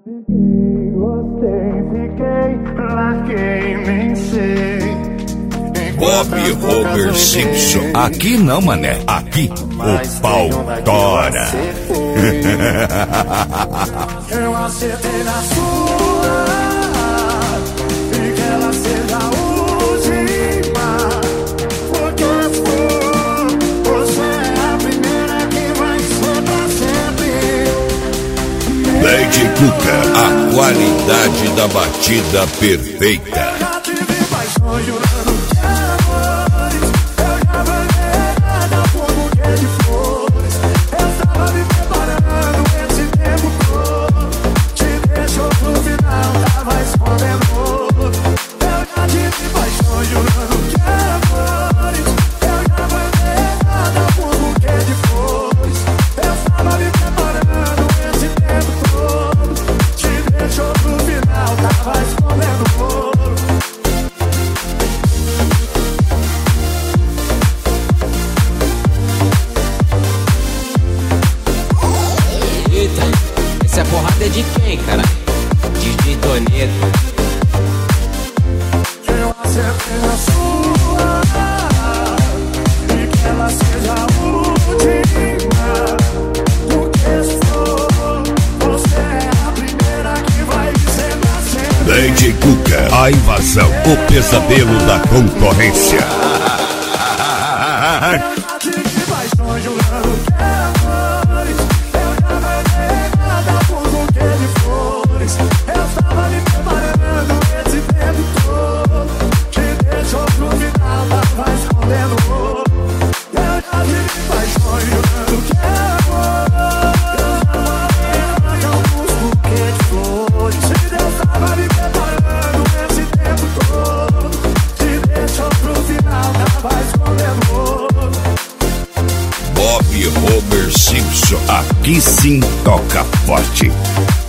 Peguei, gostei, fiquei, larguei, nem sei. Bob Homer Simpson. Aqui não, mané. Aqui o pau tora. Eu acertei na sua e que ela seja a última. Porque você é a primeira que vai ser pra sempre. Lady Cuca, a qualidade da batida perfeita. Eu já tive paixão jurando que amores. Eu já banhei nada por buquê de flores. Eu estava me preparando esse tempo todo. Te deixou pro final, tava escondendo ouro. Eu já tive paixão jurando que amores. Eu já banhei nada por buquê de flores. Eu estava me preparando esse tempo todo. Te deixou pro final, tava escondendo ouro. Eita, essa porrada é de quem, cara? DJ Toneto. Eu acertei na sua e que ela seja a última. Porque se for, você é a primeira que vai ser pra sempre. Lady Cuca, a invasão, o pesadelo da concorrência. Eu já tive paixão jurando que amores. Eu já banhei nada por buquê de flores. Eu estava me preparando esse tempo todo. Te deixou pro final, tava escondendo ouro. Eu já tive paixão jurando que amores. Eu já banhei nada por buquê de flores. Se Deus tava me preparando esse tempo todo. Te deixou pro final, tava escondendo ouro. Bob Homer Simpson, aqui sim toca forte.